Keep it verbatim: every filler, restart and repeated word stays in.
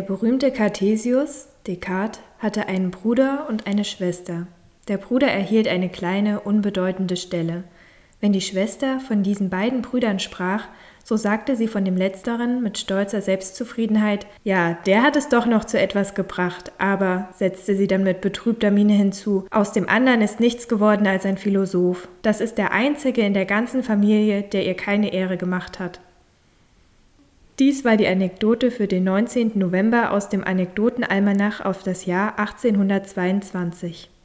berühmte Cartesius, Descartes, hatte einen Bruder und eine Schwester. Der Bruder erhielt eine kleine, unbedeutende Stelle. Wenn die Schwester von diesen beiden Brüdern sprach, so sagte sie von dem Letzteren mit stolzer Selbstzufriedenheit: »Ja, der hat es doch noch zu etwas gebracht, aber«, setzte sie dann mit betrübter Miene hinzu, »aus dem anderen ist nichts geworden als ein Philosoph. Das ist der einzige in der ganzen Familie, der ihr keine Ehre gemacht hat.« Dies war die Anekdote für den neunzehnten November aus dem Anekdotenalmanach auf das Jahr achtzehnhundertzweiundzwanzig.